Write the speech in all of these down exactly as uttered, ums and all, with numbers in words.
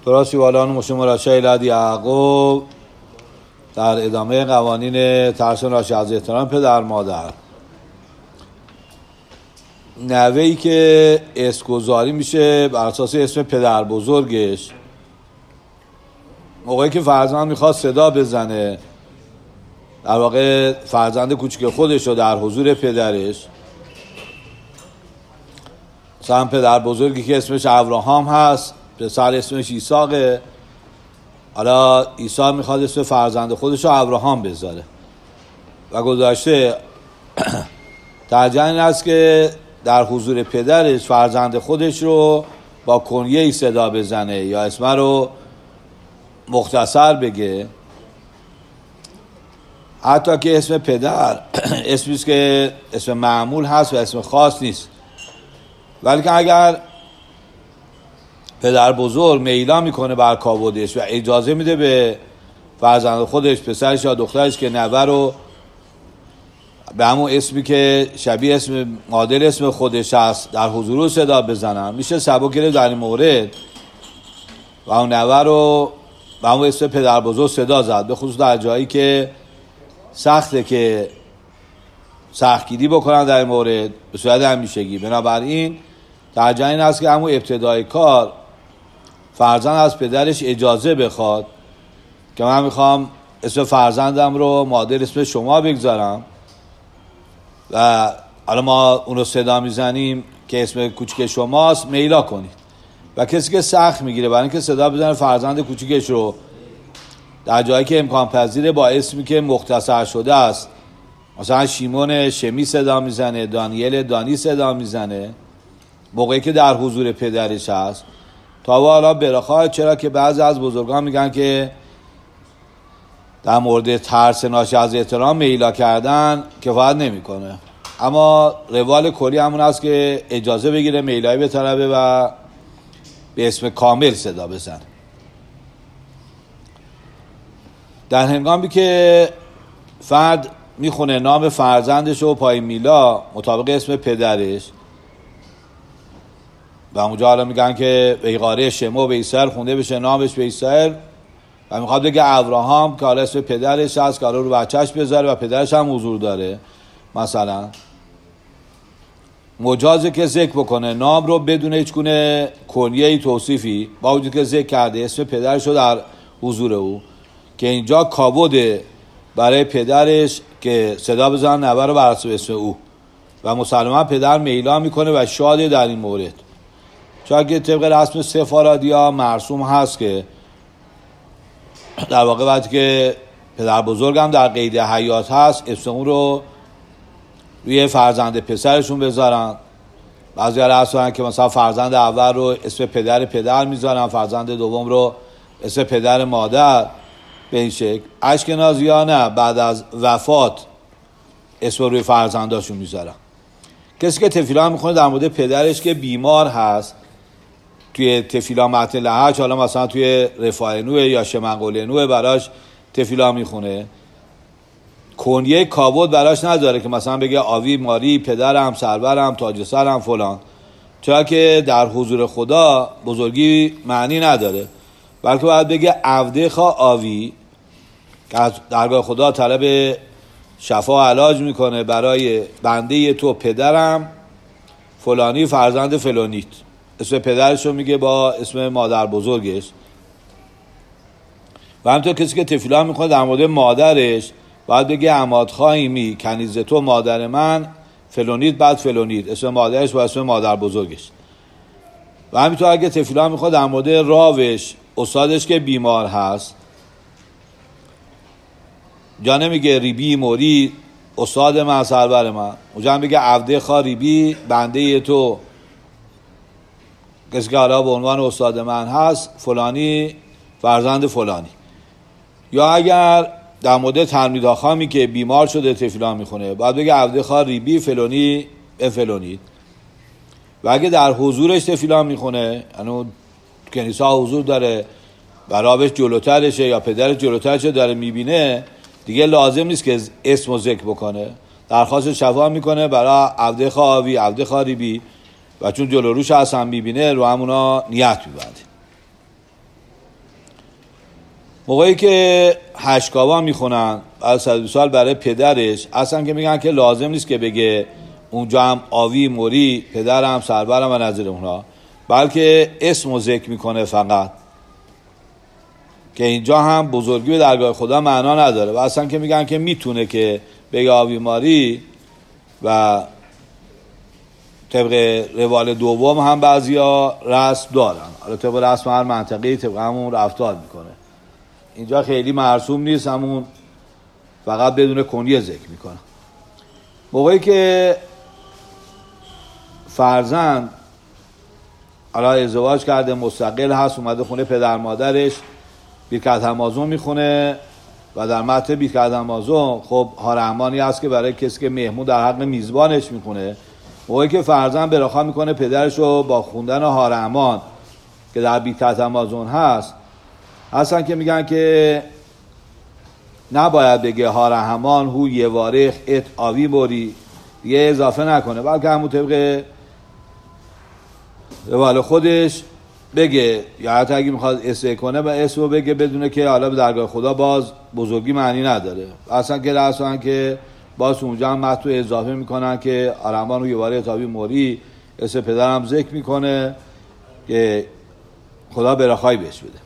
دراستی والان مشه مراشع ایلاد یعقوب در ادامه قوانین ترسان راشی از احترام پدر مادر. نوهی که اسمگذاری میشه بر اساس اسم پدر بزرگش، موقعی که فرزند میخواد صدا بزنه، در واقع فرزند کوچک خودش رو در حضور پدرش، مثلا پدر بزرگی که اسمش ابراهام هست، پسر اسمش ایساقه، حالا عیسی میخواد اسم فرزند خودش رو ابراهام بذاره و گذاشته ترجیح این است که در حضور پدرش فرزند خودش رو با کنیه‌ای صدا بزنه یا اسم رو مختصر بگه، حتی که اسم پدر اسمی است که اسم معمول هست و اسم خاص نیست. ولی که اگر پدر بزرگ میلا میکنه بر کاودش و اجازه میده به فرزند خودش، پسرش یا دخترش، که نوه رو به همون اسمی که شبیه اسم مادر اسم خودش هست در حضور صدا بزنن، میشه سبک گرفت در این مورد و اون نوه رو به همون اسم پدر بزرگ صدا زد، به خصوص در جایی که سخته که سختگیری بکنن در این مورد به صورت همیشگی. بنابراین ترجیح این است که همون ابتدای کار فرزند از پدرش اجازه بخواد که من میخوام اسم فرزندم رو مادر اسم شما بگذارم و حالا ما اون رو صدا میزنیم که اسم کوچک شماست، میلا کنید. و کسی که سخت میگیره برای اینکه صدا بزنه فرزند کوچکش رو در جایی که امکان پذیره با اسمی که مختصر شده است، مثلا شیمون شمی صدا میزنه، دانیل دانی صدا میزنه، موقعی که در حضور پدرش هست، تا حالا برخواه، چرا که بعضی از بزرگان میگن که در مورد ترس ناشی از احترام میلا کردن کفایت نمیکنه، اما روال کلی همون است که اجازه بگیره، میلایی به طلبه و به اسم کامل صدا بزن. در هنگامی که فرد میخونه نام فرزندش و پای میلا مطابق اسم پدرش و اونجا حالا میگن که به قاره شمو به ایسر خونده بشه نامش به ایسر و میخواد بگه ابراهام که حالا اسم پدرش هست که حالا رو بچهش بذاره و پدرش هم حضور داره، مثلا مجازه که ذکر بکنه نام رو بدون هیچ گونه کنیه‌ای توصیفی، با وجود که ذکر کرده اسم پدرش رو در حضور او، که اینجا کابوده برای پدرش که صدا بزنن نوه رو بر اساس اسم او و مسلما پدر میلا میکنه و شاده در این مورد، چون که طبق رسم سفارادیا مرسوم هست که در واقع وقتی که پدر بزرگم در قید حیات هست اسم اون رو روی فرزند پسرشون بذارن. بعضی ها هستن که مثلا فرزند اول رو اسم پدر پدر میذارن، فرزند دوم رو اسم پدر مادر، به این شکل. اشکنازی ها نه، بعد از وفات اسم روی فرزنداشون میذارن. کسی که تفیلا میخونه در مورد پدرش که بیمار هست، توی تفیلا متن لحج، حالا مثلا توی رفاع نوح یا شمنقل نوح براش تفیلا میخونه، کنیه کابود براش نداره که مثلا بگه آوی ماری پدرم سرورم تاج سرم فلان، چرا که در حضور خدا بزرگی معنی نداره، بلکه باید بگه عوده خواه آوی که از درگاه خدا طلب شفا و علاج میکنه برای بنده تو پدرم فلانی فرزند فلانیت، اسم پدرش رو میگه با اسم مادر بزرگش. و همینطور کسی که تفیلا میکنه در مورد مادرش باید بگه عماد خواهیمی کنیز تو مادر من فلانیت بعد فلانیت، اسم مادرش با اسم مادر بزرگش. و همینطور اگه تفیلا میخواد در مورد راوش استادش که بیمار هست، جا نمیگه ریبی موری استاد من سرور من، اونجا هم بگه عبده خواه ریبی بنده تو کسی که حالا به عنوان استاد من هست فلانی فرزند فلانی. یا اگر در مورد تلمید خامی که بیمار شده تفیلا میخونه باید بگه عبده خواه ریبی فلانی به فلانی. و اگه در حضورش تفیلا میخونه، یعنی کنیسا حضور داره و رابش جلوترشه یا پدرش جلوترشه داره میبینه، دیگه لازم نیست که اسم و ذکر بکنه، درخواست شفا میکنه برای عبده خواهی عبده خواهی بی و چون جلو روش هست هم میبینه رو همونا نیت میبنده. موقعی که هشکاوا میخونن بعد صد و بیست سال برای پدرش، اصلا که میگن که لازم نیست که بگه اونجا هم آوی موری پدرم سرورم و نظیر اونها، بلکه اسم رو ذکر میکنه فقط، که اینجا هم بزرگی به درگاه خدا معنا نداره و اصلا که میگن که میتونه که بگه آوی ماری و طبق روال دوم هم بعضیا رسم دارن، حالا طبق رسم هر منطقه‌ای طبق همون رفتار میکنه. اینجا خیلی مرسوم نیست، همون فقط بدون کنیه ذکر میکنه. موقعی که فرزند حالا ازدواج کرده مستقل هست، اومده خونه پدر مادرش، بیرکت همازون میخونه و در متن بیرکت همازون خب هارهمانی هست که برای کسی که مهمون در حق میزبانش میخونه. موقعی که فرزند براخا میکنه پدرش رو با خوندن هارهمان که در بیرکت همازون هست، اصلا که میگن که نباید بگه هارهمان هو یه وارخ ات آوی بوری، یه اضافه نکنه، بلکه همون طبق روال خودش بگه، یا حتی اگه میخواد اسم کنه و اسم رو بگه بدونه که حالا به درگاه خدا باز بزرگی معنی نداره. اصلا که رسولن که باز اونجا هم متن اضافه میکنن که هارهمان هو یه وارخ ات آوی موری، اسم پدرم ذکر میکنه که خدا برخایی بهش بده.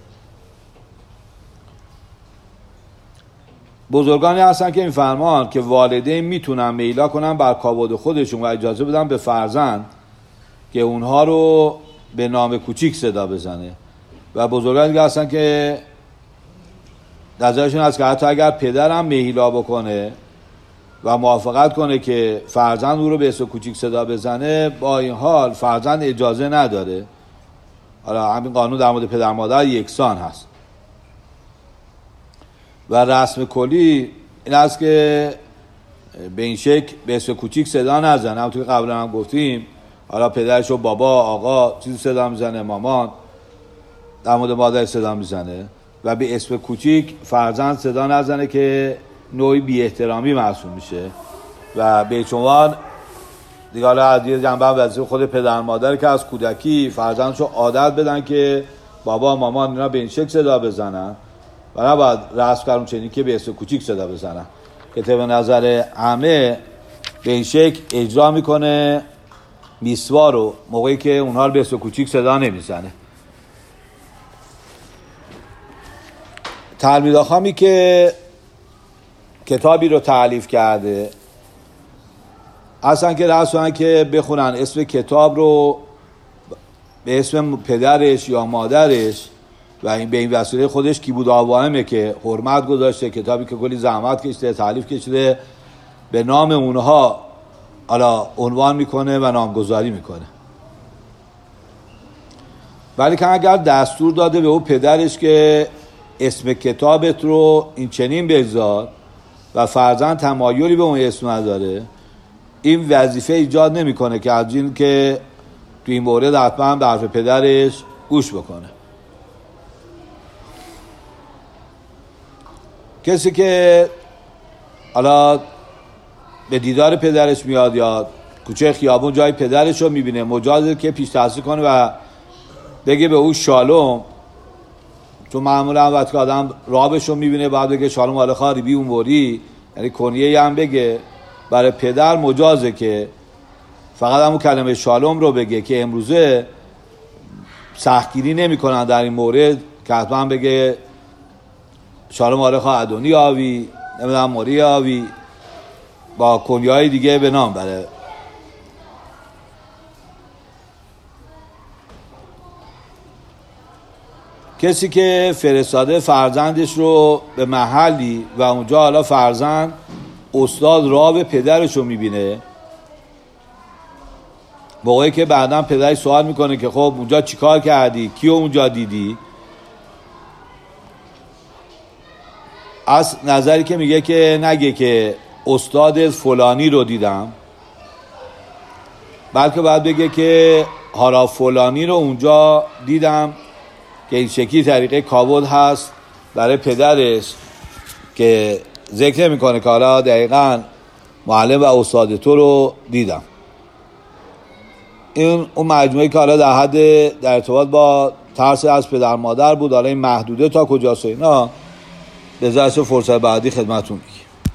بزرگانی هستن که میفرمان که والدین میتونن میلا کنن بر کاواد خودشون و اجازه بدن به فرزند که اونها رو به نام کوچیک صدا بزنه، و بزرگانی دیگه هستن که نظرشون هست که حتی اگر پدرم میلا بکنه و موافقت کنه که فرزند او رو به اسم کوچیک صدا بزنه، با این حال فرزند اجازه نداره. حالا همین قانون در مورد پدر مادر یکسان هست و رسم کلی این است که به این شکل به اسم کوچیک صدا نزنه. همونطور که قبلا هم گفتیم، حالا پدرش رو بابا، آقا چیزی صدا میزنه، مامان، در مورد مادر صدا میزنه، و به اسم کوچیک فرزند صدا نزنه که نوعی بی احترامی محسوب میشه و به چنوان دیگه حالا از یه جنبه هم وظیفه خود پدر مادر که از کودکی فرزندشو عادت بدن که بابا مامان اینا به این شکل صدا بزنن و نباید رسم کردن چنین که به اسم کوچیک صدا بزنن، که طبق نظر همه به این شکل اجرا میکنه میسوا رو موقعی که اونها رو به اسم کوچیک صدا نمیزنه. تلمید آخامی که کتابی رو تألیف کرده اصلا که رسولن که بخونن اسم کتاب رو به اسم پدرش یا مادرش و این به این وسیله خودش کی بود آوائمه که حرمت گذاشته، کتابی که کلی زحمت کشیده، تألیف کشیده، به نام اونها حالا عنوان میکنه و نامگذاری میکنه. ولی که اگر دستور داده به اون پدرش که اسم کتابت رو این چنین بگذار و فرزند تمایلی به اون اسم نداره، این وظیفه ایجاد نمیکنه که از این که تو این مورد حتما به حرف پدرش گوش بکنه. کسی که حالا به دیدار پدرش میاد یا کوچه خیابون جای پدرش رو میبینه، مجازه که پیش تحصیل کنه و بگه به او شالوم، چون معمولا وقتی که آدم رابش رو میبینه باید بگه شالوم حالا خاری بی اون بوری، یعنی کنیه هم بگه. برای پدر مجازه که فقط همون کلمه شالوم رو بگه، که امروزه سختگیری نمی کنن در این مورد که حتما بگه شالوم حالا خواه ادونی آوی، نمیدونم موری آوی، با کنیه های دیگه به نام بره. کسی که فرستاده فرزندش رو به محلی و اونجا حالا فرزند استاد راه پدرش رو میبینه، موقعی که بعداً پدرش سوال میکنه که خب اونجا چیکار کردی، کیو اونجا دیدی، از نظری که میگه که نگه که استاد فلانی رو دیدم، بلکه باید بگه که هارا فلانی رو اونجا دیدم، که این شکلی طریقه کاود هست برای پدرش که ذکر میکنه که حالا دقیقاً معلم و استاد تو رو دیدم. این اون مجموعه که حالا در حد در ارتباط با ترس از پدر مادر بود. حالا این محدوده تا کجاست اینا به ذات فرصت بعدی خدمتتون میگم.